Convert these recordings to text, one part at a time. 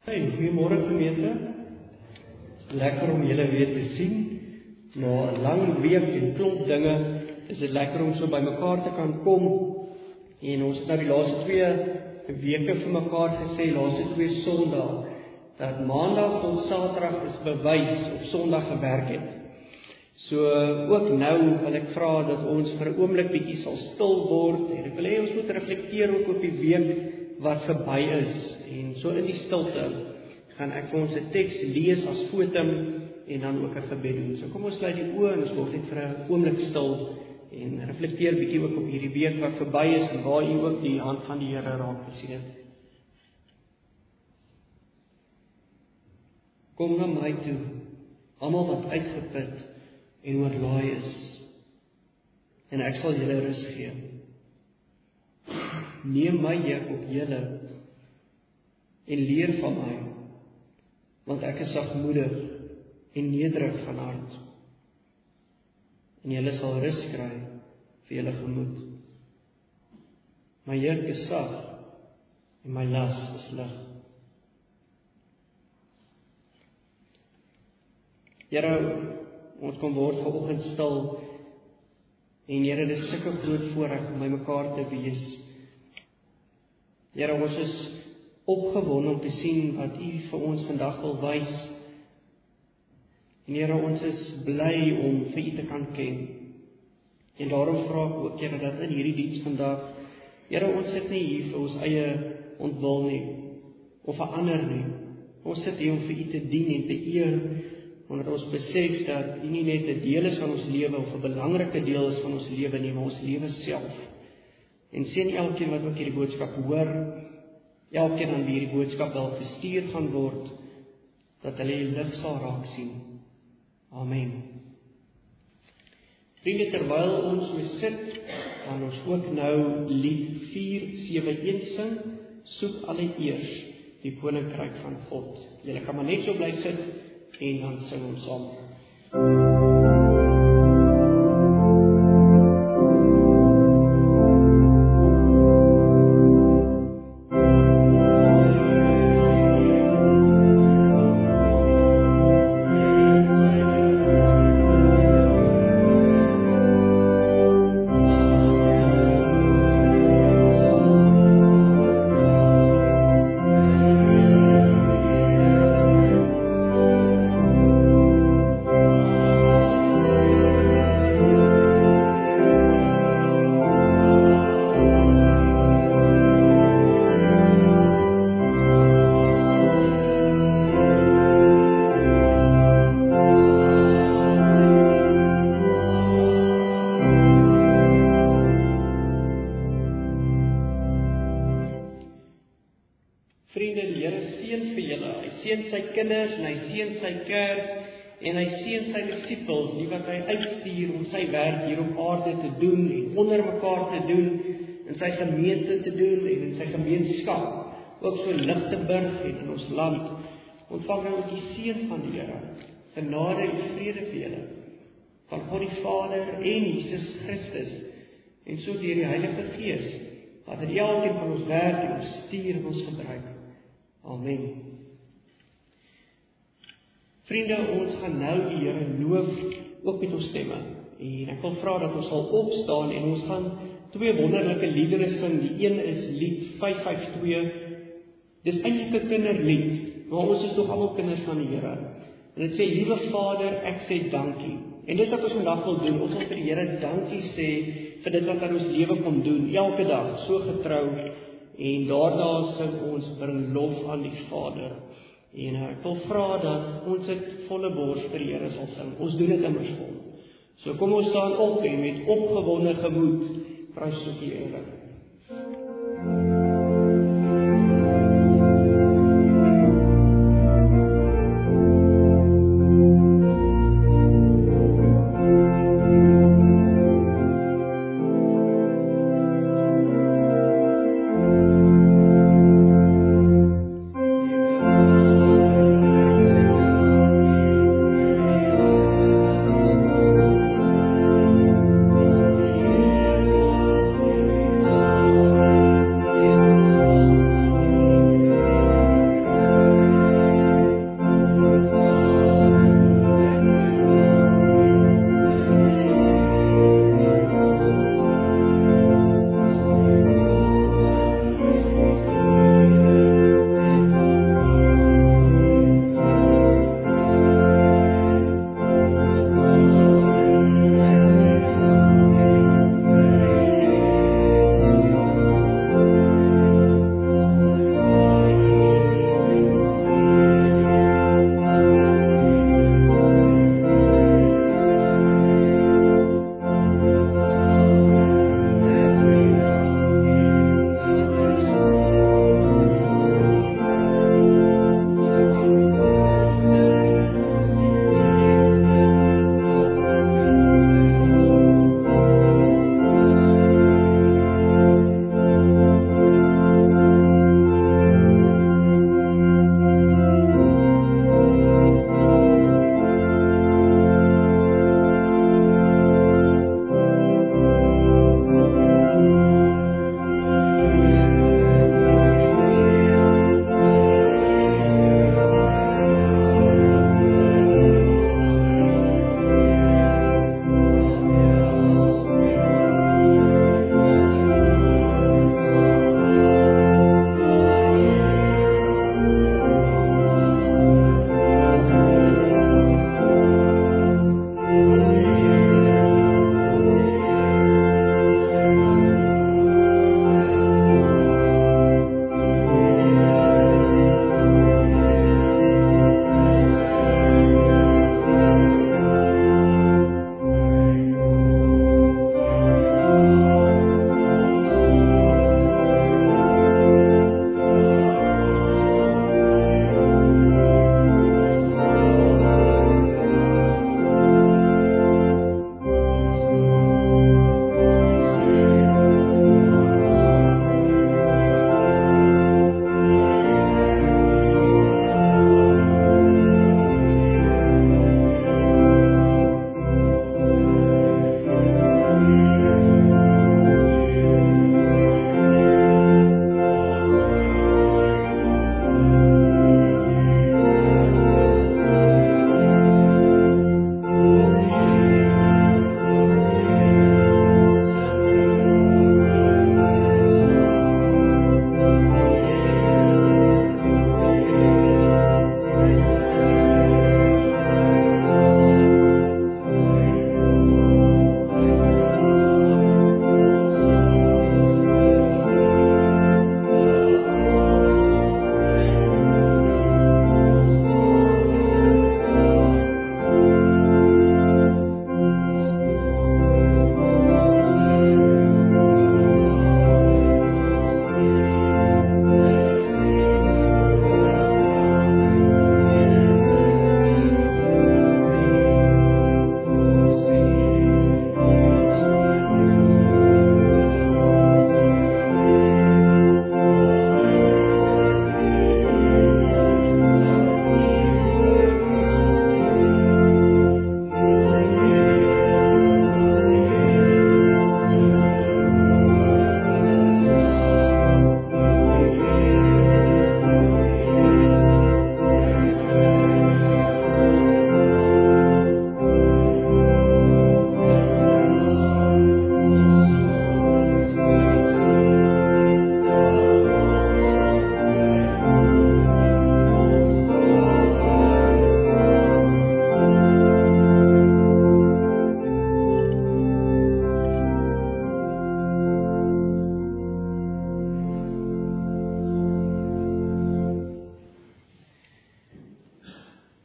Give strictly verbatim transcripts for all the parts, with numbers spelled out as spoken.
Hey, goeiemôre gemeente. Lekker om julle weer te sien. Na 'n lang week en klomp dinge is dit lekker om so by mekaar te kan kom. En ons het nou die laaste twee weke vir mekaar gesê, laaste twee Sondae, dat Maandag tot Saterdag is bewys of Sondag gewerk het. So ook nou wil ek vra dat ons vir 'n oomblik bietjie sal stil word en ek wil hê ons moet reflekteer ook op die week wat verby is. En so in die stilte gaan ek vir ons 'n teks lees as fotum en dan ook 'n gebed doen. So kom ons sluit die oë en ons word net vir 'n oomblik stil en reflekteer bietjie ook op hierdie week wat verby is en waar u ook die hand van die Here raak gesien het. Kom na my toe, almal wat uitgeput en oorlaai is, en ek sal julle rus gee. Neem my juk op julle en leer van my, want ek is sagmoedig en nederig van hart. En julle sal rus kry vir julle gemoed. My juk is sag en my las is lig. Here, ons kom word vanoggend stil en Here, dit is sulke groot voorreg om by mekaar te wees. Here, ons is opgewonde om te sien wat U vir ons vandag wil wys. En Here, ons is bly om vir U te kan ken. En daarom vra ek ook, Here, dat in hierdie diens vandag, Here, ons sit nie hier vir ons eie ontwil nie, of vir ander nie. Ons sit hier om vir U te dien en te eer, omdat ons besef dat U nie net 'n deel is van ons lewe, of 'n belangrike deel is van ons lewe nie, maar ons lewe self. En seën elkeen wat ook hierdie boodskap hoor, elkeen aan wie hierdie boodskap wel gestuur gaan word, dat hulle die lig sal raak sien. Amen. Vriende, terwyl ons so sit, gaan ons ook nou lied vier sewe een sing, soek allereers die koninkryk van God. Julle kan maar net so bly sit, en dan sing ons saam. En hy seën sy kerk, en hy seën sy disippels, die wat hy uitstuur om sy werk hier op aarde te doen, en onder mekaar te doen, in sy gemeente te doen, en in sy gemeenskap, ook so Lichtenburg en in ons land. Ontvang nou ook die seën van die Here, genade en vrede vir julle, van God die Vader en Jesus Christus, en so deur die Heilige Gees, wat in elkeen van ons werk en ons stuur en ons gebruik. Amen. Vriende, ons gaan nou die Here loof, ook met ons stemme. En ek wil vra dat ons sal opstaan en ons gaan twee wonderlike liedere sing. Die een is lied vyf vyf twee. Dis eintlik 'n kinderlied, maar ons is tog almal kinders van die Here. En dit sê, liewe Vader, ek sê dankie. En dis wat ons vandag wil doen. Ons wil vir die Here dankie sê vir dit wat hy in ons lewe kom doen, elke dag, so getrou. En daarna sing ons, bring lof aan die Vader. En ek wil vra dat ons dit volle bors vir die Here sal sing. Ons doen dit immers vol. So kom ons staan op en met opgewonde gemoed prys ons die Here. Oh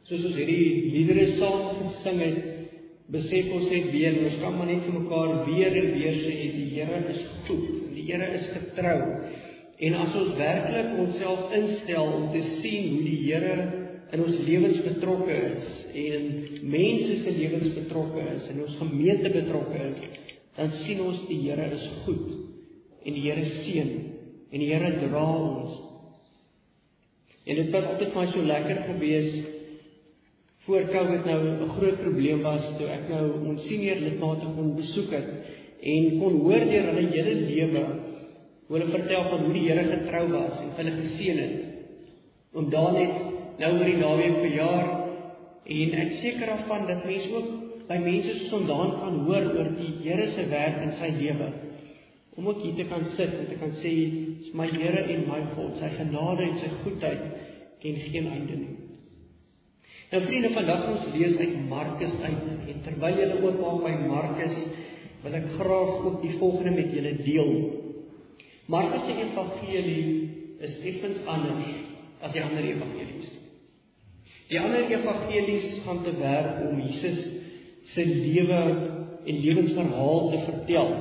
soos ons hierdie liedere saam gesing het, besef ons net weer, ons kan maar net vir mekaar weer en weer sê, die Here is goed, die Here is getrou, en as ons werklik onsself instel om te sien hoe die Here in ons lewens betrokke is, en mense se lewens betrokke is, en ons gemeente betrokke is, dan sien ons die Here is goed, en die Here seën, en die Here dra ons. En dit was altyd my so lekker gewees, voor COVID nou 'n groot probleem was, toe ek nou ons senior lidmate kon besoek het, en kon hoor deur hulle hele lewe, hoe hulle vertel van hoe die Here getrou was, en hulle geseën het, om daar net nou oor die naweek verjaar, en ek seker daarvan dat mense ook by mense soos vandaan kan hoor oor die Here se werk in sy lewe, om ook hier te kan sit en te kan sê, is my Here en my God, sy genade en sy goedheid ken geen einde nie. Nou vriende, vandag ons lees uit Markus uit, en terwyl julle oopmaak by Markus, wil ek graag ook die volgende met julle deel. Markus se evangelie is effens anders as die ander evangelies. Die ander evangelies gaan te werk om Jesus se lewe en lewensverhaal te vertel,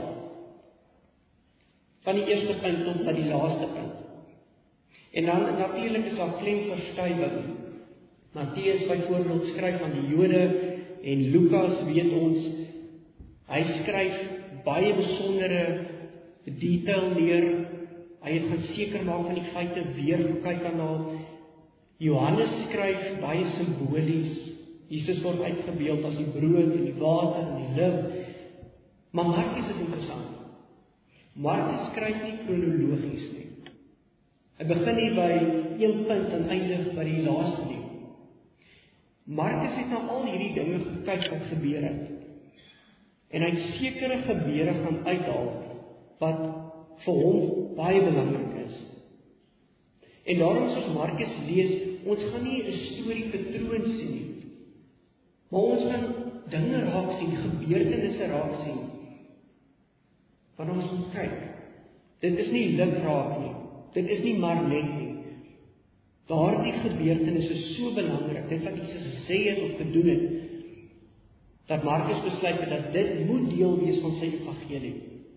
van die eerste punt tot by die laaste punt. En dan natuurlik is daar klemverskywing. Matteus byvoorbeeld skryf van die Jode, en Lukas weet ons, hy skryf baie besondere detail neer, hy het gaan seker maak van die feite weer gekyk aan na. Johannes skryf baie simbolies, Jesus word uitgebeeld as die brood en die water en die lig, maar Markus is interessant. Markus skryf nie kronologies nie. Hy begin nie by een punt en eindig by die laaste deel. Markus het na al hierdie dinge gekyk wat gebeur het, en hy het sekere gebeure gaan uithaal, wat vir hom baie belangrik is. En daarom as ons Markus lees, ons gaan nie 'n storie patroon sien nie, maar ons gaan dinge raak sien, gebeurtenisse raak sien, wanneer ons moet kyk. Dit is nie lik raak nie, dit is nie maar net nie. Daardie gebeurtenis is so belangrik, dit wat Jesus gesê het of gedoen het, dat Markus besluit het dat dit moet deel wees van sy evangelie.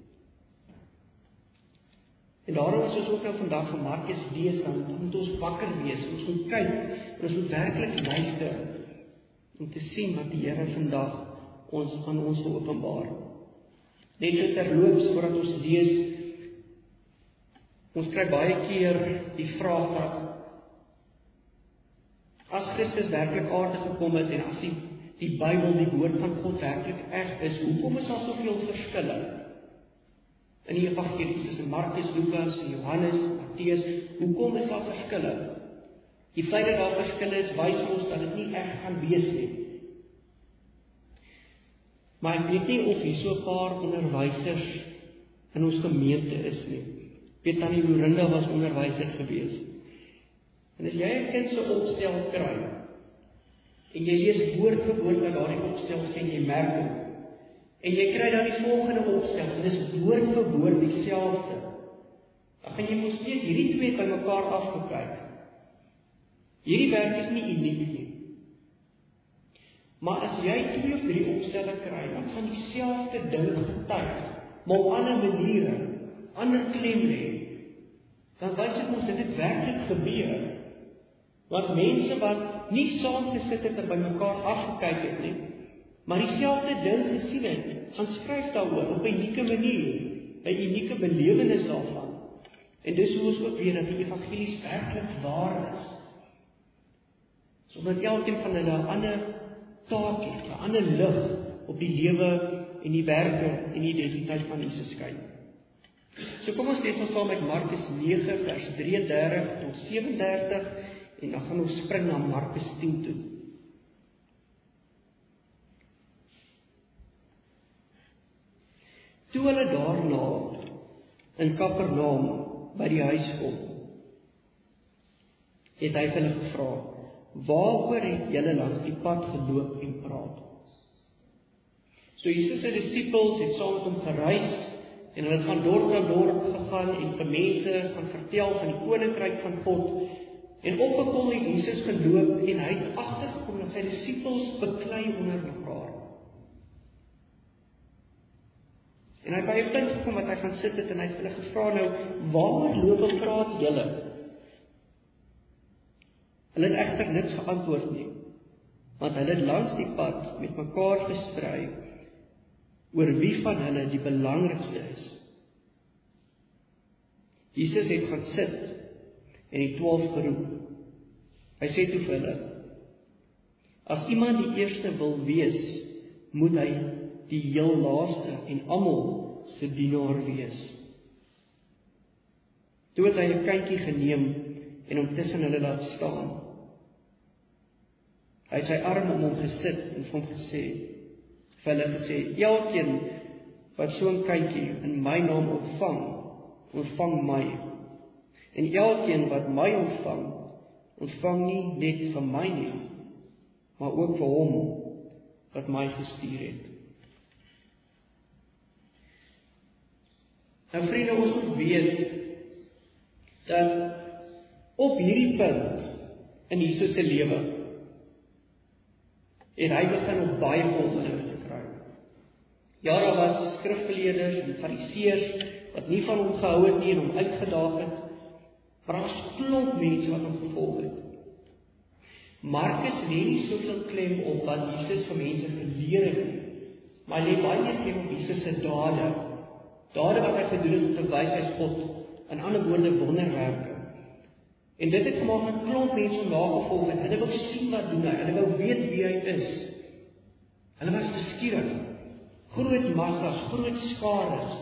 En daarom as ons ook nou vandag van Markus lees, dan moet ons wakker wees, ons moet kyk, en ons moet werklik luister, om te sien wat die Here vandag ons aan ons wil openbaar. Net so terloops, voordat ons lees, ons kry baie keer die vraag dat, as Christus werklik aarde gekom het, en as die, die Bybel, die woord van God werklik reg is, hoekom is daar soveel verskille in die evangelies, tussen Markus, Lukas, Johannes, Matteus, hoekom is daar verskille? Die feit dat daar verskille is, wys ons dat dit nie reg gaan wees nie. Maar ek weet nie of hier so 'n paar onderwysers in ons gemeente is nie. Weet Tannie Lorinda was onderwyser gewees. En as jy 'n kind se opstel kry, en jy lees woord vir woord wat daardie opstel sê, en jy merk hom, en jy kry dan die volgende opstel, en dis woord vir woord dieselfde, dan gaan jy mos weet, hierdie twee by mekaar afgekyk. Hierdie werk is nie uniek nie. Maar as jy twee of drie opstelle kry, dan gaan dieselfde ding getuig, maar op ander maniere, ander klem lê, dan wys dit ons dat dit werklik gebeur. Want mense wat nie saam gesit het en by mekaar afgekyk het nie, maar dieselfde ding gesien het, gaan skryf daaroor op 'n unieke manier, 'n unieke belewenis daarvan. En dis hoe ons ook weet dat die evangelies werklik waar is. Sodat elkeen van hulle 'n ander taak het, 'n ander lig op die lewe en die werke en die identiteit van Jesus skyn. So kom ons lees ons saam met Markus nege vers drie en dertig tot sewe en dertig, en dan gaan ons spring na Markus tien toe. Toe hulle daarna in Kapernaum by die huis kom, het hy hulle gevra, waaroor het julle langs die pad geloop en praat? So Jesus se disippels het saam met hom gereis, en hulle het van dorp na dorp gegaan, en vir mense gaan vertel van die koninkryk van God, En op 'n kol het Jesus geloop en hy het agtergekom dat sy disippels beklei onder mekaar. En hy het by 'n punt gekom wat hy gaan sit het en hy het hulle gevra nou, waar loop en praat julle? Hulle het egter niks geantwoord nie, want hulle het langs die pad met mekaar gestry oor wie van hulle die belangrikste is. Jesus het gaan sit en die twaalf geroep. Hy sê toe vir hulle, as iemand die eerste wil wees, moet hy die heel laaste en almal se dienaar wees. Toe het hy 'n kindjie geneem en hom tussen hulle laat staan. Hy het sy arm om hom gesit en vir hom gesê, vir hulle gesê, elkeen wat so 'n kindjie in my naam ontvang, ontvang my. En elkeen wat my ontvang, ontvang nie net van my nie, maar ook vir hom wat my gestuur het. Nou vriende, ons moet weet dat op hierdie punt in Jesus se lewe en hy begin op baie volgelinge te kry. Ja, daar was skrifgeleerders en fariseërs wat nie van hom gehou het nie en hom uitgedaag het, maar daar was klomp mense wat hom gevolg het. Markus lê nie soveel klem op wat Jesus vir mense geleer het nie, maar hy lê baie meer klem op Jesus se dade, dade wat hy gedoen het om te wys hy is God, in ander woorde wonderwerke. En dit het gemaak dat klomp mense hom nagevolg het. Hulle wou sien wat doen hy, hulle wou weet wie hy is. Hulle was beskierig, groot massas, groot skares.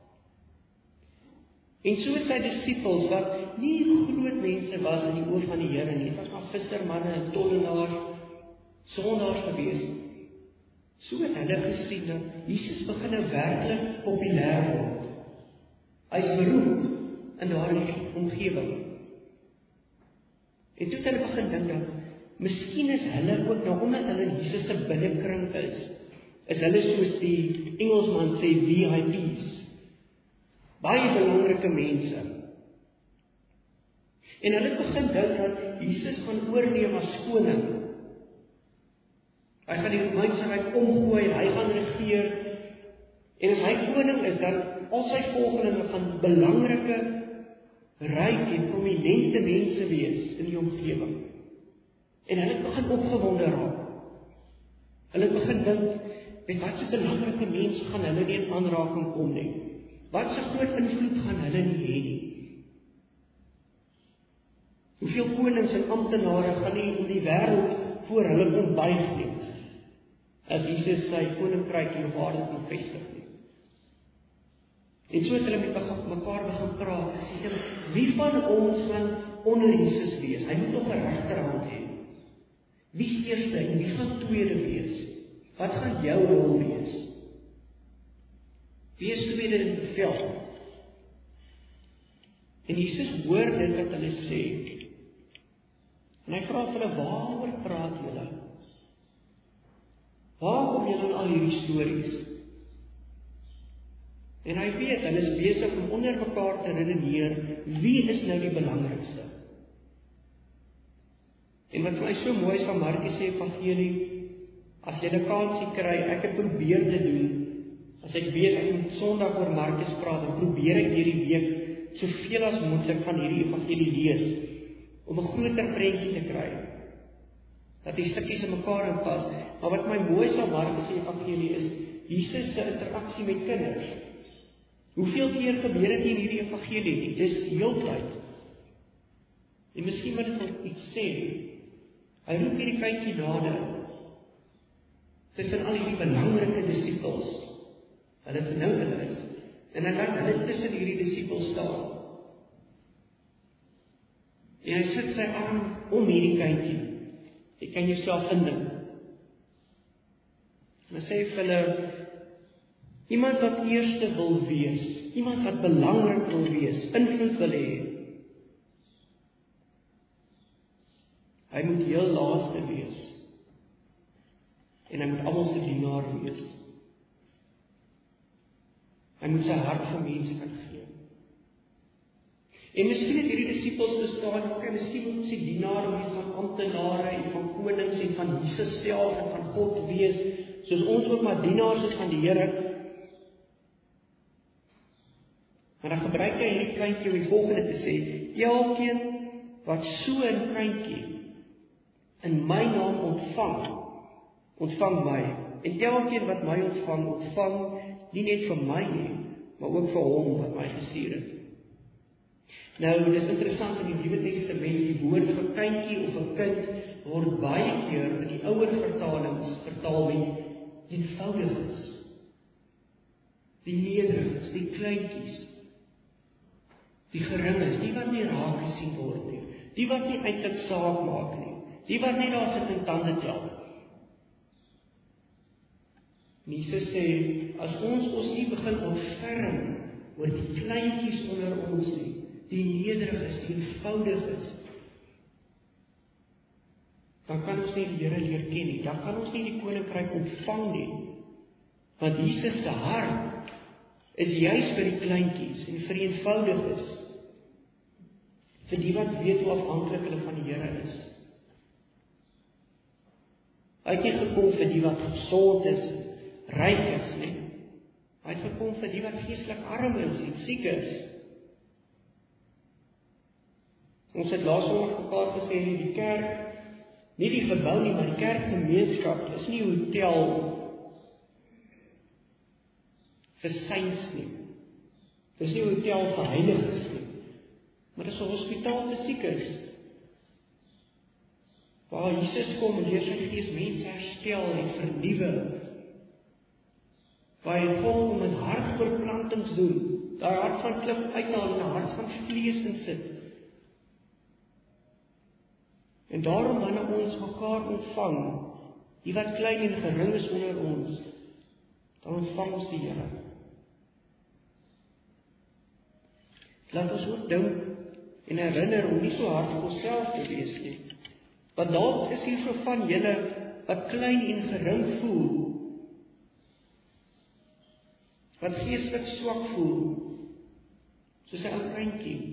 En so het sy disippels, wat nie groot mense was in die oë van die Here nie, het was maar vissermanne en tollenaars, sondaars gewees. So het hulle gesien dat Jesus begin nou werklik populêr word. Hy is beroemd in daardie omgewing. En toe het hulle begin dink dat, miskien is hulle ook, nou omdat hulle in Jesus se binnekring is, is hulle soos die Engelsman sê V I P's. Baie belangrike mense. En hulle begin dink dat Jesus gaan oorneem as koning. Hy gaan die Romeinse ryk omgooi, hy gaan regeer. En as hy koning is, dan al sy volgelinge gaan belangrike, ryk en prominente mense wees in die omgewing. En hulle begin opgewonde raak. Hulle begin dink, met wat so belangrike mense gaan hulle nie in aanraking kom nie. Wat so groot invloed gaan hulle nie hê nie. Hoeveel konings en amptenare gaan nie om die wêreld voor hulle kom buig nie, as Jesus sy koninkryk hier op aarde kom vestig nie. En so het hulle met mekaar begin praat, en sê, wie van ons gaan onder Jesus wees? Hy moet nog 'n regterhand hê. Wie is eerste en wie gaan tweede wees? Wat gaan jou rol wees? Wie is tweede in die veld? En Jesus hoor dit wat hulle sê. En hy vra vir hulle, waaroor praat julle? Waar kom julle aan al hierdie stories? En hy weet, hulle is besig om onder mekaar te redeneer, wie is nou die belangrikste? En wat vir my so mooi is van Markus se evangelie, as jy 'n kansie kry, ek het probeer te doen, as ek weet ek moet Sondag oor Markus praat, dan probeer ek hierdie week soveel as moontlik van hierdie evangelie lees, om 'n groter prentjie te kry, dat die stukkies in mekaar inpas. Maar wat my mooi is van Markus se evangelie is, Jesus se interaksie met kinders. Hoeveel keer gebeur dit in hierdie evangelie nie? Dis heeltyd. En miskien wil dit net iets sê. Hy roep hierdie kindjie nader, tussen al hierdie belangrike disippels, hulle het nou hulle is, en hy laat hulle tussen hierdie disippels staan. En hy sit sy arm om hierdie kindjie. Jy kan jouself indink. En hy sê vir hulle, iemand wat eerste wil wees, iemand wat belangrik wil wees, invloed wil hê, hy moet heel laaste wees, en hy moet almal se dienaar wees. Hy moet sy hart vir mense kan gee. En miskien het hierdie disippels bestaan, ok, miskien moet ons die dienaar wees van amptenare en van konings en van Jesus self en van God wees, soos ons ook maar dienaars is van die Here. En dan gebruik hy hierdie kleintjie om die volgende te sê, elkeen wat so 'n kleintjie in my naam ontvang, ontvang my. En elkeen wat my ontvang, ontvang nie net vir my nie, maar ook vir hom wat my gestuur het. Nou, dit is interessant in die Nuwe Testament, die woord vir kindjie of 'n kind word baie keer in die ouer vertalings vertaal met eenvoudiges, die nederiges, die kleintjies, die geringes, die wat nie raak gesien word nie, die wat nie eintlik saak maak nie, die wat net daar sit en tande tel. Jesus sê, as ons ons nie begin ontferm oor die kleintjies onder ons nie, die nederiges, die eenvoudiges, dan kan ons nie die Here leer ken nie, dan kan ons nie die koninkryk ontvang nie. Want Jesus se hart is juis vir die kleintjies en vir die eenvoudiges, vir die wat weet hoe afhanklik hulle van die Here is. Hy het nie gekom vir die wat gesond is, ryk is nie. Hy het gekom vir die wat geestelik arm is en siek is. Ons het laas Sondag mekaar gesê, die kerk, nie die gebou nie, maar die kerkgemeenskap is nie 'n hotel vir saints nie. Dit is nie 'n hotel vir heiliges nie, maar dit is 'n hospitaal vir siekes. Waar Jesus kom en deur sy Gees mense herstel en vernuwe. Waar hy kom om 'n hartverplantings doen, daai hart van klip uithaal en 'n hart van vlees insit. En daarom wanneer ons mekaar ontvang, die wat klein en gering is onder ons, dan ontvang ons die Here. Laat ons ook dink en herinner om nie so hard op onsself te wees nie. Want dalk is hier so van julle wat klein en gering voel, wat geestelik swak voel, soos 'n ou kindjie.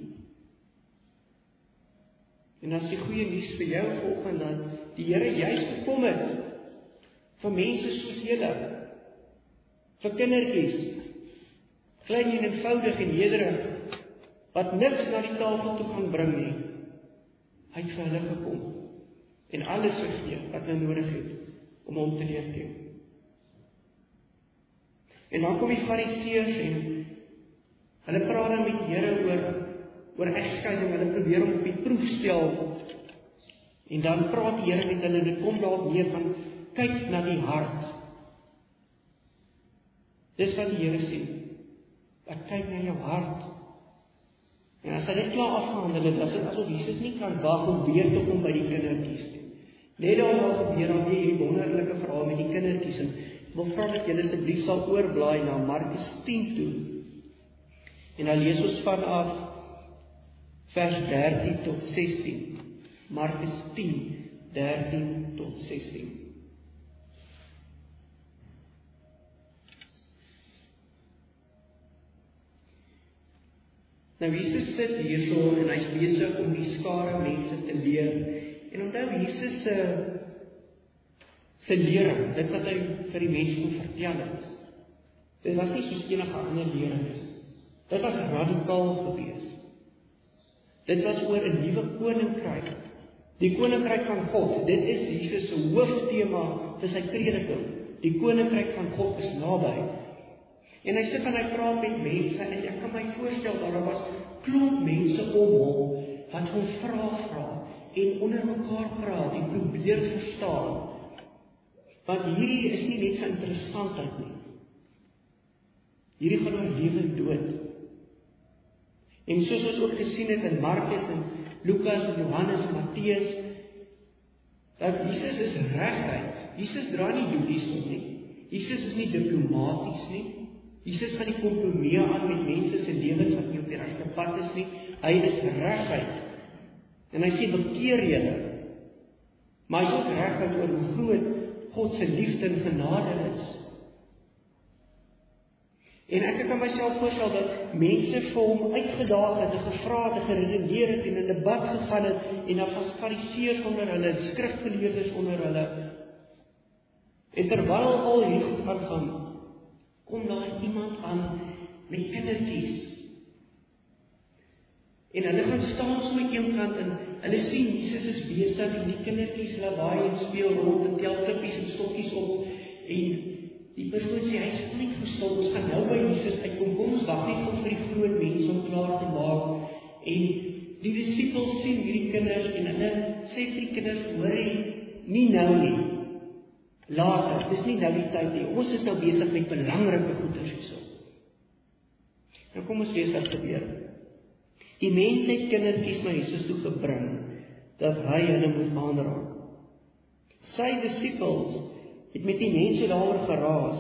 En as die goeie nuus vir jou volgende dat die Here juis gekom het vir mense soos julle, vir kindertjies, klein en eenvoudig en nederig, wat niks na die tafel toe kan bring nie. Hy het vir hulle gekom en alles gegee wat hulle nodig het om hom te leer ken. En dan kom die Fariseërs en hulle praat dan met die Here oor oor egskeiding, hulle probeer hom op die proef stel. En dan praat die Here met hulle, dit kom daarop neer van kyk na die hart. Dis wat die Here sê. Ek kyk na jou hart. En as hy dit klaar afgehandel het, as dit asof Jesus nie kan wag om weer te kom by die kindertjies nie. Net daarna gebeur dan weer hierdie wonderlike verhaal met die kindertjies en ek wil vra dat julle asseblief sal oorblaai na Markus tien toe. En dan lees ons vanaf vers dertien tot sestien. Markus tien, dertien tot sestien. Nou Jesus sit hierso en hy's besig om die skare mense te leer. En onthou Jesus se se lering, dit wat hy vir die mense kon vertel het. Dit was nie soos enige ander lering nie. Dit was radikaal geweest. Dit was oor 'n nuwe koninkryk. Die koninkryk van God. Dit is Jesus se hooftema vir sy prediking. Die koninkryk van God is naby. En hy sit en hy praat met mense en ek kan my voorstel daar was klomp mense om hom wat hom vra vra en onder mekaar praat en probeer verstaan. Want hierdie is nie net interessantheid nie. Hierdie gaan oor lewe en dood. En soos ons ook gesien het in Markus en Lukas en Johannes en Matteus, dat Jesus is reguit. Jesus dra nie doekies om nie. Jesus is nie diplomaties nie. Jesus gaan nie kompromie aan met mense se lewens wat nie op die regte pad is nie. Hy is reguit. En hy sê bekeer julle. Maar hy is ook reguit oor hoe groot God se liefde en genade is. En ek kan myself voorstel dat mense vir hom uitgedaag het, en gevra het, en geredeneer het, en in 'n debat gegaan het, en daar was fariseërs onder hulle, en skrifgeleerdes onder hulle. En terwyl al hierdie goed aangaan, kom daar iemand aan met kindertjies. En hulle gaan staan so aan een kant en hulle sien Jesus is besig en die kindertjies lawaai en speel rond en tel klippies en stokkies op. En die persoon sê, hy is nie verstil, ons gaan nou by Jesus uitkom, kom ons wag net vir die groot mense om klaar te maak. En die disippels sien hierdie kinders en hulle sê vir die kinders, hoor jy, nie nou nie. Later, dis nie nou die tyd nie, ons is nou besig met belangrike goeders hierso. Nou kom ons lees wat gebeur. Die mense het kindertjies na Jesus toe gebring, dat hy hulle moet aanraak. Sy disippels het met die mense daaroor geraas,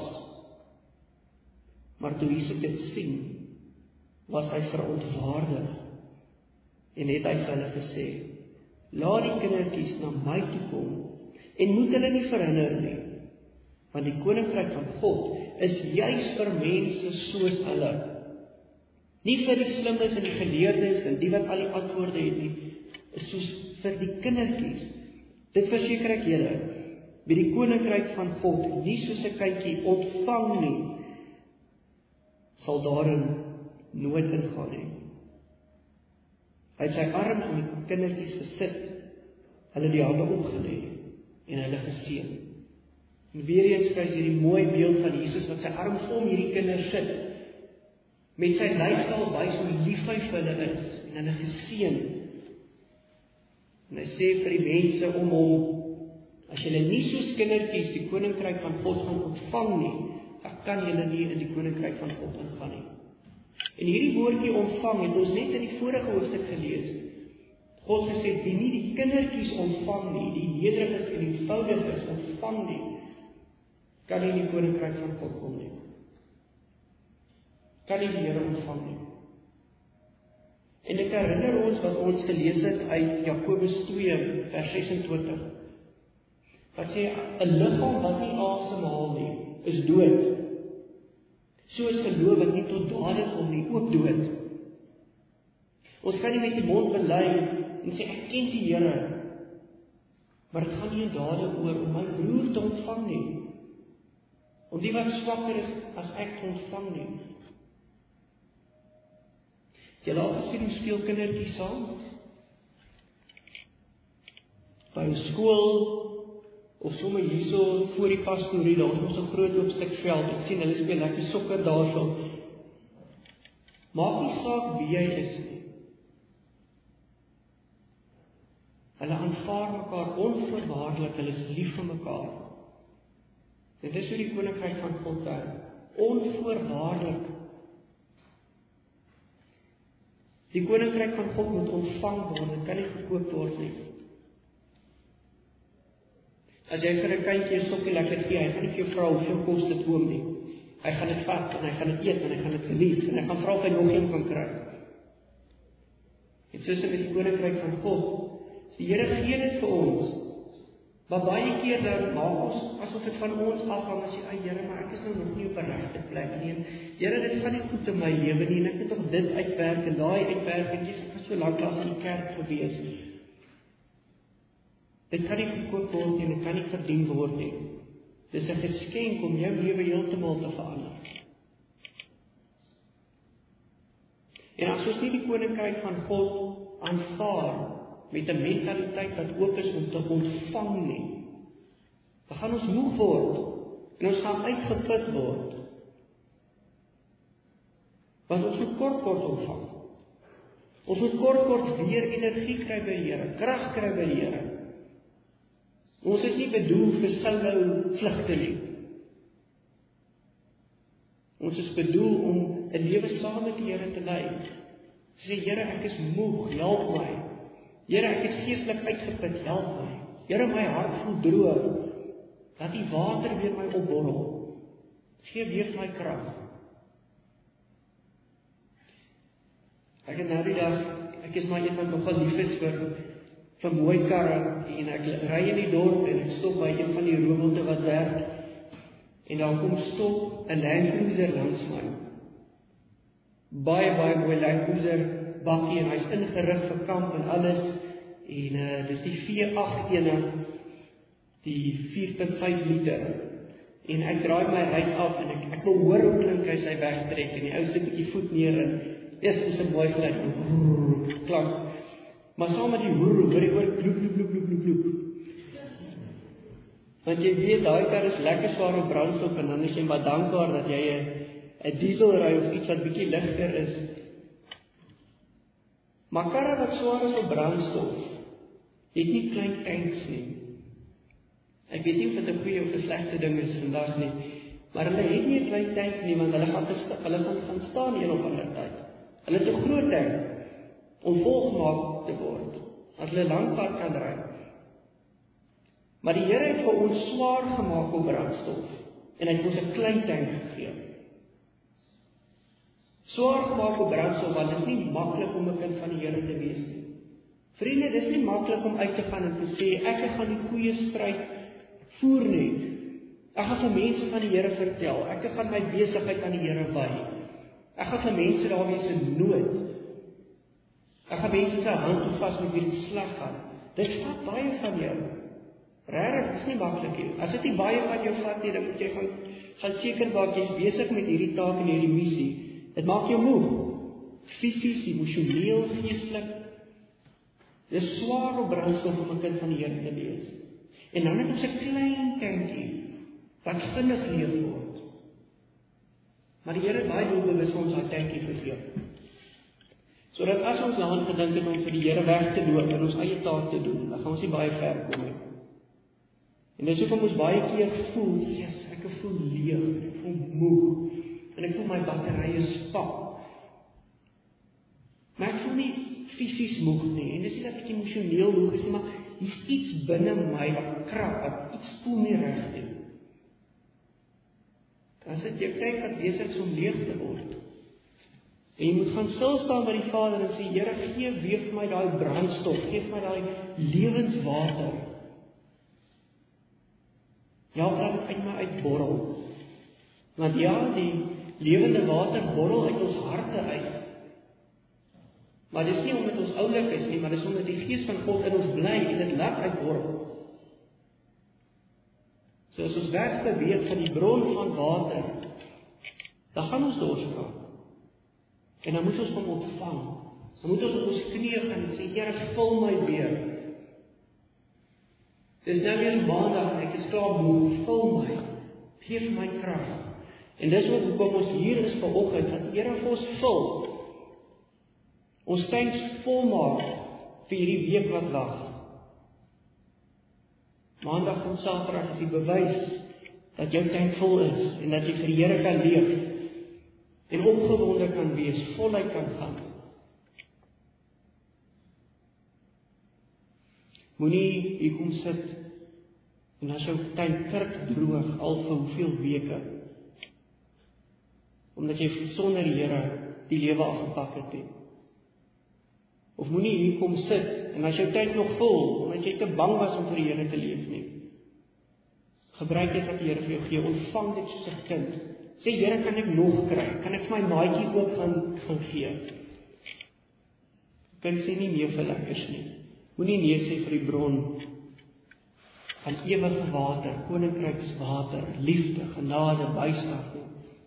maar toe Jesus dit sien, was hy verontwaardig, en het hy vir hulle gesê, laat die kindertjies na my toe kom, en moet hulle nie verhinder nie, want die koninkryk van God is juis vir mense soos hulle. Nie vir die slimmes en die geleerdes en die wat al die antwoorde het nie, is soos vir die kindertjies. Dit verseker ek julle, wie die koninkryk van God nie soos 'n kindjie ontvang nie, sal daarin nooit ingaan nie. Hy het sy arms om die kindertjies gesit, hulle die hande opgelê en hulle geseën. En weer eens kry jy hierdie mooi beeld van Jesus wat sy arms om hierdie kinders sit, met sy lyfstaal wys hoe lief hy vir hulle is, en hulle geseën. En hy sê vir die mense om hom, as julle nie soos kindertjies die koninkryk van God gaan ontvang nie, dan kan julle nie in die koninkryk van God ingaan nie. En hierdie woordjie ontvang het ons net in die vorige hoofstuk gelees. God gesê, wie nie die kindertjies ontvang nie, die nederig is en eenvoudig is, ontvang nie, kan nie in die koninkryk van God kom nie. Kan nie die Here ontvang nie. En ek herinner ons wat ons gelees het uit Jakobus twee vers ses en twintig. Wat sê, 'n liggaam wat nie asemhaal nie, is dood. So is geloof wat nie tot dade kom nie, ook dood. Ons kan nie met die mond bely en sê, ek ken die Here, maar dit gaan nie in dade oor om my broer te ontvang nie, om die wat swakker is as ek te ontvang nie. Julle al gesien hoe speel kindertjies saam? By 'n skool, of sommer hierso voor die pastorie, daar is ons 'n groot oop stuk veld, ek sien hulle speel lekker sokker daarso. Maak nie saak wie jy is nie. Hulle aanvaar mekaar onvoorwaardelik, hulle is lief vir mekaar. Dit is hoe die koninkryk van God werk, onvoorwaardelik. Die koninkryk van God moet ontvang word, dit kan nie gekoop word nie. As jy vir 'n kindjie 'n stokkie lekker gee, hy gaan nie vir jou vra hoeveel kos dit oom nie. Hy gaan dit vat, en hy gaan dit eet, en hy gaan dit geniet, en hy gaan vra of hy nog een kan kry. En soos met die koninkryk van God, die Here gee dit vir ons, maar baie keer dan maak ons, asof dit van ons afhang, as jy, ag Here, maar ek is nou nog nie op 'n regte plek nie, en Here, dit gaan nie goed in my lewe nie, en ek het tog dit uitwerk, en daai uitwerk, en jy's ek was so lank as in die kerk gewees. Dit kan nie gekoop word nie, dit kan nie verdien word nie. Dis 'n geskenk om jou lewe heeltemal te verander. En as ons nie die koninkryk van God aanvaar, met 'n mentaliteit wat oop is om te ontvang nie, dan gaan ons moeg word, en ons gaan uitgeput word. Want ons moet kort kort ontvang. Ons moet kort kort weer energie kry by die Here, krag kry by die Here. Ons is nie bedoel vir solo vlugte nie. Ons is bedoel om 'n lewe saam met die Here te lei. Sê, Here, ek is moeg, help my. Here, ek is geestelik uitgeput, help my. Here, my hart voel droog. Laat die water weer my opborrel. Gee weer my krag. Ek het nou die dag, ek is maar iemand nogal lief is vir vir mooi karre, en ek ry in die dorp, en ek stop by een van die robotte wat werk, en dan kom stop 'n Land Cruiser langs my, baie, baie mooi Land Cruiser bakkie, en hy's ingerig vir kamp en alles, en uh, dis die V agt ene, die vier punt vyf liter, en ek draai my ry af, en ek, ek wil hoor hoe klink hy sy wegtrek, en die ou sit die voet neer, en eers is 'n mooi geluid, klank, maar saam met die hoer, hoor jy oor kloep, kloep, kloep, kloep, kloep, kloep. Want jy weet, daai kar is lekker swaar op brandstof, en dan is jy maar dankbaar dat jy 'n 'n diesel ry of iets wat bietjie ligter is. Maar karre wat swaar is op brandstof, het nie klein tanks nie. Ek weet nie of dit 'n goeie of 'n slegte ding is vandag nie, maar hulle het nie 'n klein tank nie, want hulle gaan te, hulle gaan gaan staan een op ander tyd. Hulle het 'n groot tank om volgemaak te word, as hulle lank pad kan ry. Maar die Here het vir ons swaar gemaak op brandstof, en hy het ons 'n klein tank gegee. Swaar gemaak op brandstof, want dit is nie maklik om 'n kind van die Here te wees nie. Vriende, dit is nie maklik om uit te gaan en te sê, ek gaan die goeie stryd voer net. Ek gaan vir mense van die Here vertel, ek gaan my besigheid aan die Here wy. Ek gaan vir mense daar wees in nood. Ek gaan mense se hand vas met wie dit sleg gaan. Dit vat baie van jou. Regtig, dit is nie maklik nie. As dit nie baie van jou vat nie, dan moet jy gaan, gaan seker maak, jy is besig met hierdie taak en hierdie missie. Dit maak jou moeg. Fisies, emosioneel, geestelik. Dit is swaar op brandstof om 'n kind van die Here te wees. En dan het ons 'n klein tankie, wat vinnig leeg word. Maar die Here het baie doelbewus vir ons daai tankie gegee. Sodat as ons daaraan gedink het om vir die Here weg te loop en ons eie taak te doen, dan gaan ons nie baie ver kom nie. En dis hoekom ons baie keer voel, yes, ek voel leeg, ek voel moeg, en ek voel my batterye spak. Maar ek voel nie fisies moeg nie, en dis nie dat ek emosioneel moeg is nie, maar hier's iets binne my wat krap, wat iets voel nie reg nie. Dan sit jy tyd wat besig is om leeg te word. En jy moet gaan stil staan by die Vader en sê, Here, gee weer vir my daai brandstof, gee vir my daai lewenswater. Ja, laat dit uit my uitborrel. Want ja, die lewende water borrel uit ons harte uit. Maar dis nie omdat ons oulik is nie, maar dis omdat die Gees van God in ons bly en dit laat uitborrel. So as ons weg beweeg van die bron van water, dan gaan ons dors raak. En dan moet ons hom ontvang. Dan moet ons op ons knieë gaan en sê, Here, vul my weer. Dis nou weer maandag en ek is klaar moeg, vul my. Geef my krag. En dis ook hoekom ons hier is vanoggend, dat die Here vir ons vul. Ons tanks volmaak vir hierdie week wat wag. Maandag en Saterdag is die bewys dat jou tank vol is en dat jy vir die Here kan leef en opgewonde kan wees, voluit kan gaan. Moenie hier kom sit en as jou tank kurk droog al vir hoeveel weke, omdat jy sonder die Here die lewe afgepak het nie. Of moenie hier kom sit en as jou tank nog vol, omdat jy te bang was om vir die Here te leef nie. Gebruik dit wat die Here vir jou gee, ontvang dit soos 'n kind. Sê, Here, kan ek nog kry? Kan ek vir my maatjie ook gaan, gaan gee? Kind sê nie nee vir lekkers nie. Moenie nee sê vir die bron van ewige water, koninkrykswater, liefde, genade, bystand nie.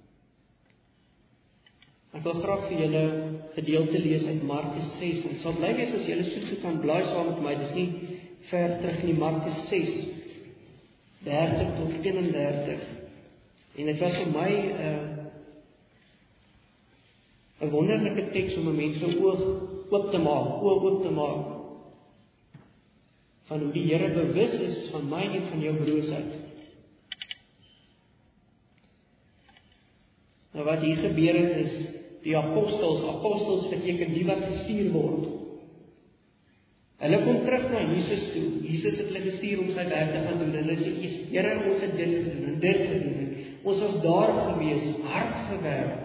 Ek wil graag vir julle gedeelte lees uit Markus ses, en sal bly wees as julle soos kan blaai saam met my, dis nie ver terug nie, Markus ses, dertig tot eenendertig, en dit was vir my 'n uh, 'n wonderlike teks om 'n mens se oog oop te maak, oog oop te maak, van hoe die Here bewus is van my en van jou broosheid. Nou wat hier gebeur het is, die apostels, apostels beteken die wat gestuur word. Hulle kom terug na Jesus toe. Jesus het hulle gestuur om sy werk te gaan doen. Hulle sê, Here, ons het dit gedoen en dit gedoen. Ons was daar gewees, hard gewerk.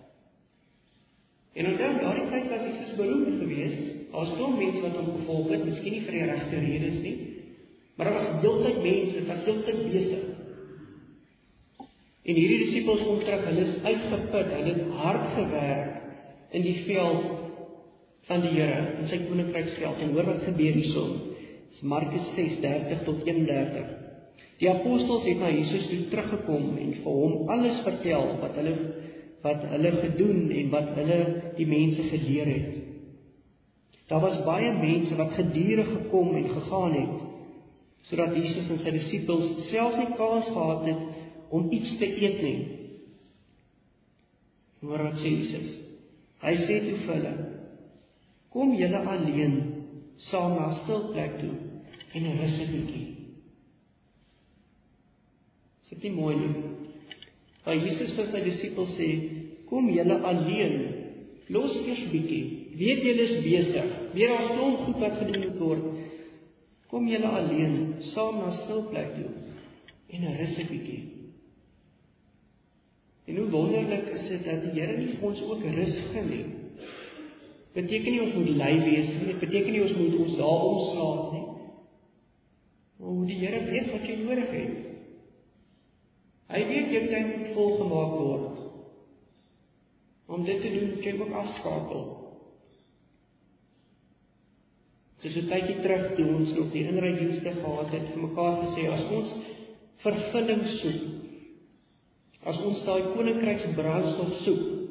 En onthou, daardie tyd was Jesus beroemd gewees. Daar was klomp mense wat hom gevolg het, miskien nie vir die regte redes nie, maar daar was heeltyd mense, dit was heeltyd besig. En hierdie disippels kom terug, hulle is uitgeput, hulle het hard gewerk, in die veld van die Here, in sy koninkryksveld, en hoor wat gebeur hierson. Dis Markus ses, dertig tot eenendertig. Die apostels het na Jesus toe teruggekom en vir hom alles vertel wat hulle wat hulle gedoen en wat hulle die mense geleer het. Daar was baie mense wat gedurig gekom en gegaan het, sodat Jesus en sy disippels self nie kans gehad het om iets te eet nie. Hoor wat sê Jesus? Hy sê toe vir hulle, kom julle alleen saam na 'n stil plek toe en rus 'n bietjie. Is dit nie mooi nie? Maar Jesus vir sy disippels sê, kom julle alleen, los eers bietjie. Weet julle is besig, weet daar is klomp goed wat gedoen moet word. Kom julle alleen saam na 'n stil plek toe en rus 'n bietjie. En hoe wonderlik is dit dat die Here nie vir ons ook rus gun nie. Beteken nie ons moet lui wees nie, dit beteken nie ons moet ons daar omslaap nie. Maar die Here weet wat jy nodig het. Hy weet jou tyd moet volgemaak word. Om dit te doen, moet jy ook afskakel. Soos 'n tydjie terug toe ons nog die inrydienste gehad het, vir mekaar gesê, as ons vervulling soek, as ons daai koninkryksbrandstof soek,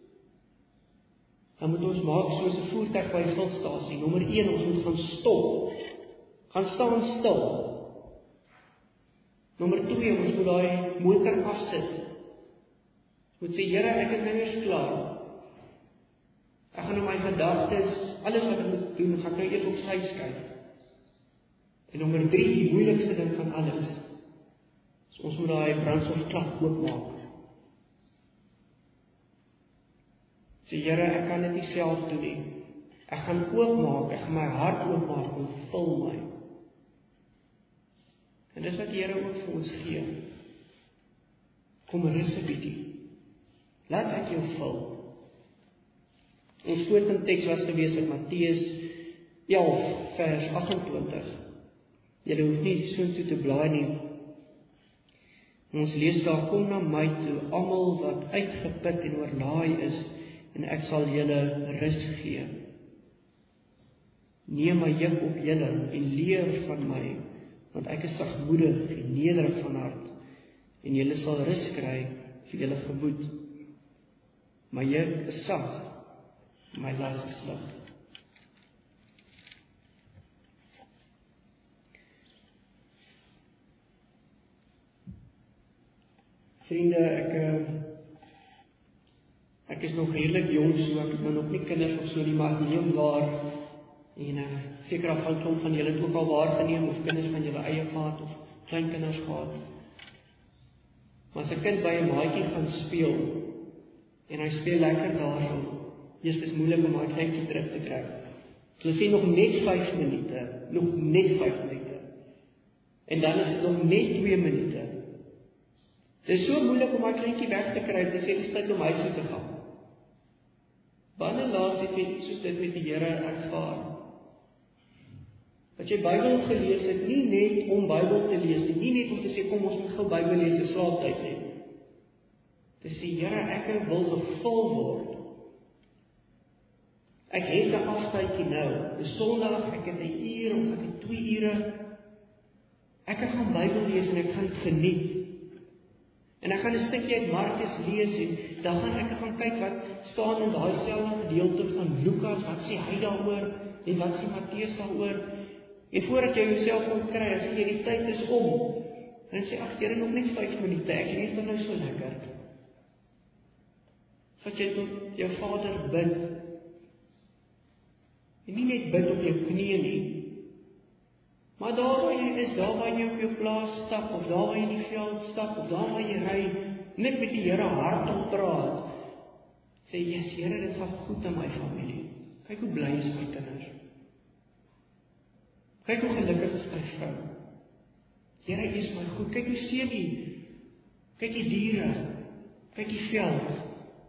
dan moet ons maak soos 'n voertuig by 'n vulstasie. Nommer een, ons moet gaan stop. Gaan staan stil. Nommer twee, ons moet daai motor afsit. Ons moet sê, Here, ek is nou eers klaar. Ek gaan nou my gedagtes, alles wat ek moet doen, gaan ek nou eers op sy skuif. En nommer drie, die moeilikste ding van alles, is ons moet daai brandstofklap oopmaak. Sê, Here, ek kan dit nie self doen nie. Ek gaan oopmaak, ek gaan my hart oopmaak en vul my. En dis wat die Here ook vir ons gee. Kom rus 'n bietjie. Laat ek jou vul. Ons voortenteks was gewees uit Matteus elf vers agt-en-twintig. Julle hoef nie so toe te blaai nie. Ons lees daar, kom na my toe, almal wat uitgeput en oorlaai is, en ek sal julle rus gee. Neem my juk op julle en leer van my, want ek is sagmoedig en nederig van hart, en julle sal rus kry vir julle gemoed. My juk is sag, my las is lig. Vriende, ek ek is nog redelik jong, so ek het nog nie kinders of so nie, maar ek neem waar, en uh, seker afhanklik van julle het ook al waargeneem, of kinders van julle eie gehad, of kleinkinders gehad. Maar as 'n kind by 'n maatjie gaan speel, en hy speel lekker daarso, eers is moeilik om daai kleintjie terug te kry. Hulle sê nog net vyf minute, nog net vyf minute. En dan is dit nog net twee minute. Dit is so moeilik om daai kleintjie weg te kry, dit sê dis tyd om huis toe te gaan. Wanneer laas het jy iets soos dit met die Here ervaar? Dat jy Bybel gelees het, nie net om Bybel te lees nie, nie net om te sê, kom ons moet gou Bybel lees en slaaptyd nie. Te sê, Here, ek wil gevul word. Ek het 'n aftydjie nou, dis Sondag, ek het 'n uur of ek het twee ure. Ek gaan Bybel lees en ek gaan dit geniet. En ek gaan 'n stukkie uit Markus lees en dan gaan ek gaan kyk wat staan in daai selfde gedeelte van Lukas, wat sê hy daaroor en wat sê Matteus daaroor. En voordat jy jouself kan kry, as jy die tyd is om, dan sê ag, Here, nog net vyf minute, ek lees dan nou so lekker. Vat jy tot jou Vader bid. En nie net bid op jou knieë nie, maar daar waar jy is, daar waar jy op jou plaas stap, of daar waar jy in die veld stap, of daar waar jy ry, net met die Here hardop praat, sê, yes, Here, dit gaan goed in my familie. Kyk hoe bly is my kinders. Kyk hoe gelukkig is my vrou. Here, U is my goed. Kyk hoe seën U. Kyk die diere. Kyk die veld.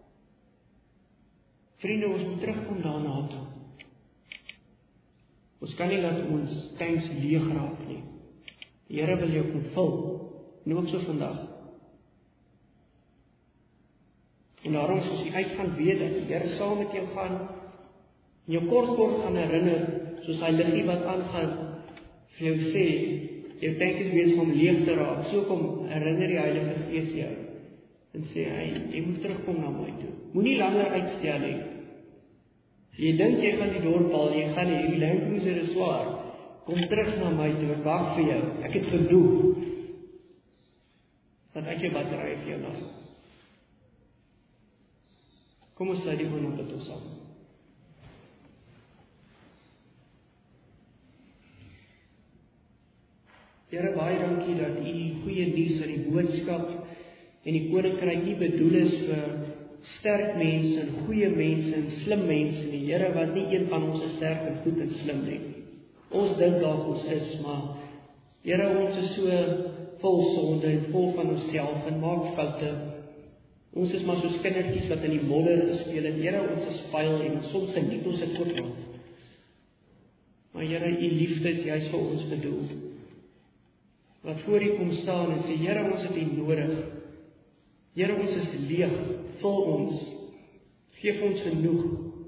Vriende, ons moet terugkom daarna toe. Ons kan nie laat ons tanks leeg raak nie. Die Here wil jou kom vul. En ook so vandag. En daarom soos jy uitgaan, weet dat die Here saam met jou gaan, en jou kort kort gaan herinner, soos hy liggie wat aangaan, vir jou sê, jou tank is besig om leeg te raak, so kom herinner die Heilige Gees jou, en sê hy, jy moet terugkom na my toe. Moenie langer uitstel nie. Jy dink jy gaan die dorp haal, jy gaan nie, hierdie landcruiser is swaar. Kom terug na my toe, ek wag vir jou. Ek het genoeg. Dat ek jou batterye vir jou las. Kom ons sluit die oë op dit ons saam. Here, baie dankie dat U die goeie nuus en die boodskap en die koninkryk nie bedoel is vir sterk mense en goeie mense en slim mense nie. Here, wat nie een van ons is sterk en goed en slim nie. Ons dink dalk ons is, maar Here, ons is so vol sonde en vol van onsself en maak foute. Ons is maar soos kindertjies wat in die modder gespeel het. Here, ons is vuil en soms geniet ons dit ook nog. Maar Here, U liefde is juist vir ons bedoel. Wat voor U kom staan en sê, Here, ons het U nodig. Here, ons is leeg, vul ons, geef ons genoeg.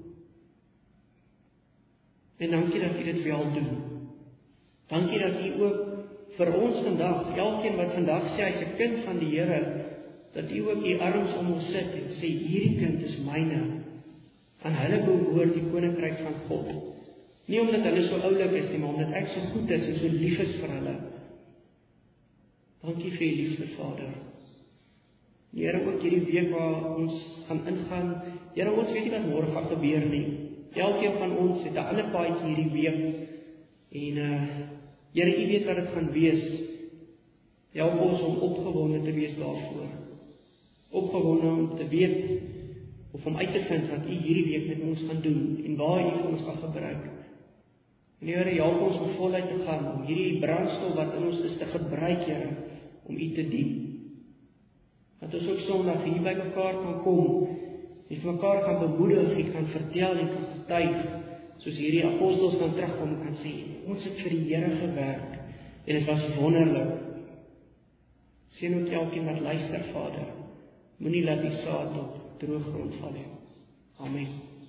En dankie dat U dit wel doen. Dankie dat U ook vir ons vandag, elkeen wat vandag sê, hy is 'n kind van die Here, dat U ook U arms om ons sit en sê, hierdie kind is myne. Aan hulle behoort die koninkryk van God. Nie omdat hulle so oulik is nie, maar omdat ek so goed is en so lief is vir hulle. Dankie vir U liefde, Vader. Here, ook hierdie week waar ons gaan ingaan, Here, ons weet nie wat môre gaan gebeur nie. Elkeen van ons het 'n ander paadjie hierdie week. En uh, Here, U weet wat dit gaan wees. Help ons om opgewonde te wees daarvoor. Opgewonde om te weet, of om uit te vind wat U hierdie week met ons gaan doen, en waar U vir ons gaan gebruik. En Here, help ons om voluit te gaan, om hierdie brandstof wat in ons is te gebruik, Here, om U te dien. Dat ons ook Sondag hier by mekaar kan kom, en vir mekaar kan bemoedig, en kan vertel en kan getuig, soos hierdie apostels kan terugkom en kan sê, ons het vir die Here gewerk, en dit was wonderlik. Seën ook elkeen wat luister, Vader. Moenie laat die saad op droë grond val nie. Amen.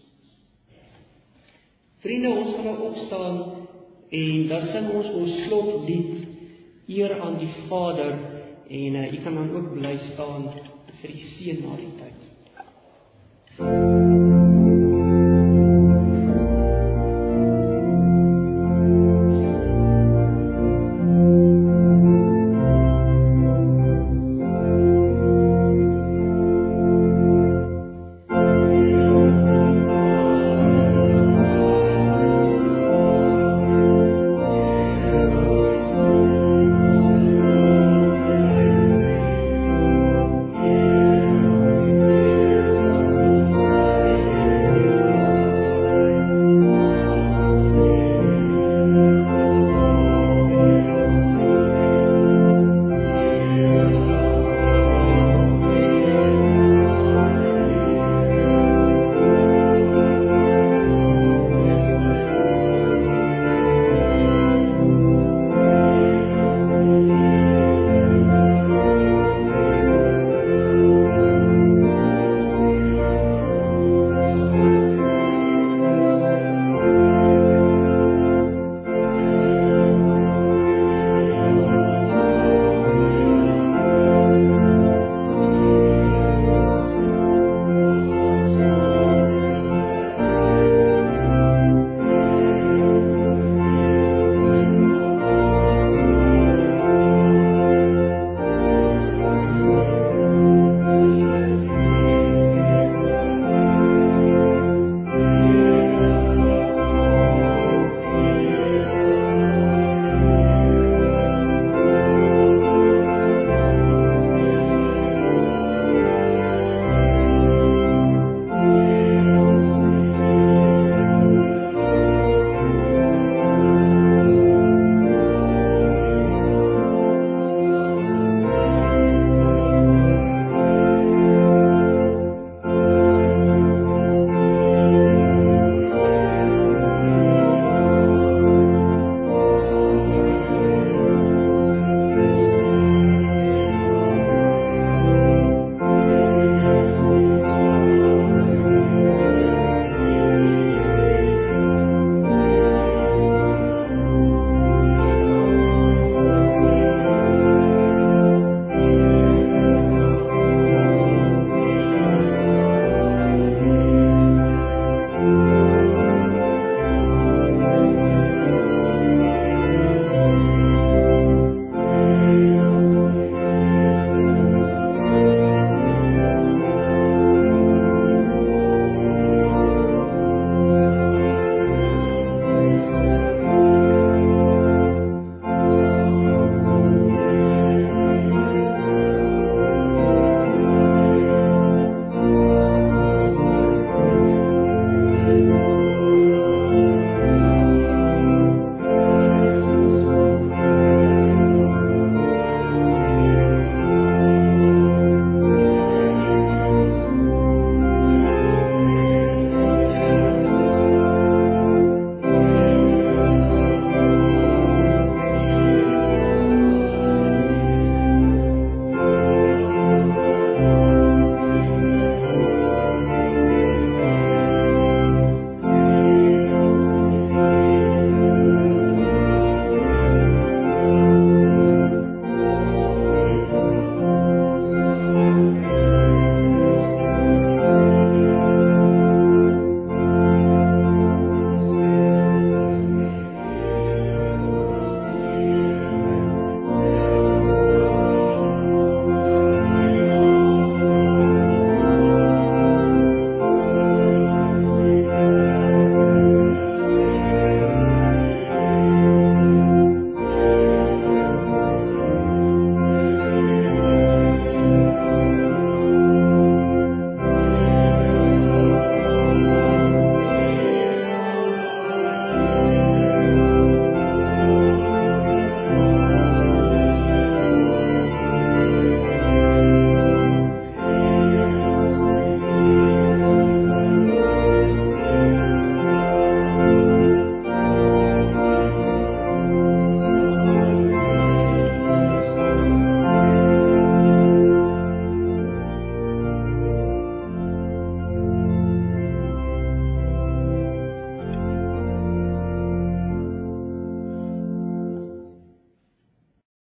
Vriende, ons gaan nou opstaan, en dan sing ons ons slotlied, eer aan die Vader, en uh, jy kan dan ook bly staan vir die seën na die tyd.